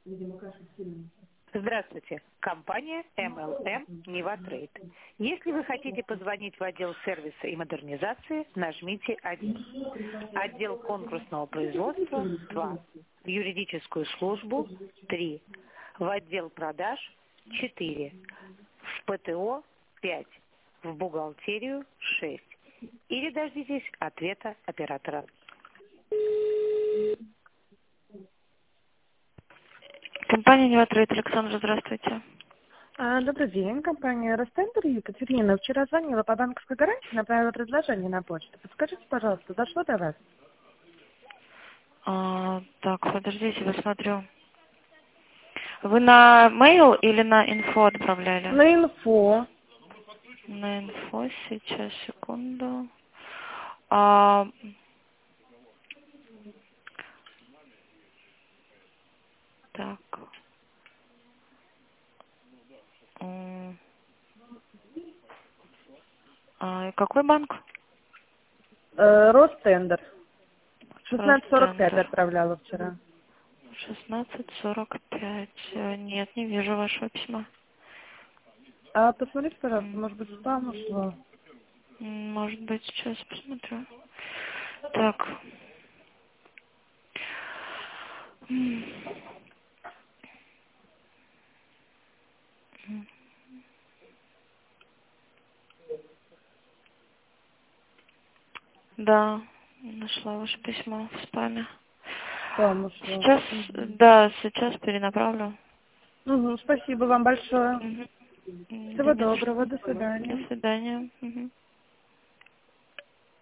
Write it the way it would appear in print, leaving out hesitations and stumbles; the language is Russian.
Здравствуйте. Компания MLM Nivatrade. Если вы хотите позвонить в отдел сервиса и модернизации, нажмите 1. Отдел конкурсного производства 2. В юридическую службу 3. В отдел продаж 4. В ПТО 5. В бухгалтерию 6. Или дождитесь ответа оператора. Компания «Ниватрейд», Александра, здравствуйте. Добрый день, компания «Ростендер». Екатерина вчера звонила по банковской гарантии, направила предложение на почту. Подскажите, пожалуйста, дошло до вас? Так, подождите, я смотрю. Вы на mail или на инфо отправляли? На инфо. На инфо, сейчас, секунду. Так. Какой банк? Ростендер. 16:45 Ростендер. отправляла вчера. 16:45. Нет, не вижу вашего письма. Посмотрите, пожалуйста, может быть, спам ушло. Может быть, сейчас посмотрю. Так. Да, нашла ваше письмо в спаме. Спам ушло. Сейчас, да, сейчас перенаправлю. Спасибо вам большое. Мгм. Всего Да не за доброго, что. до свидания. До свидания. Мгм.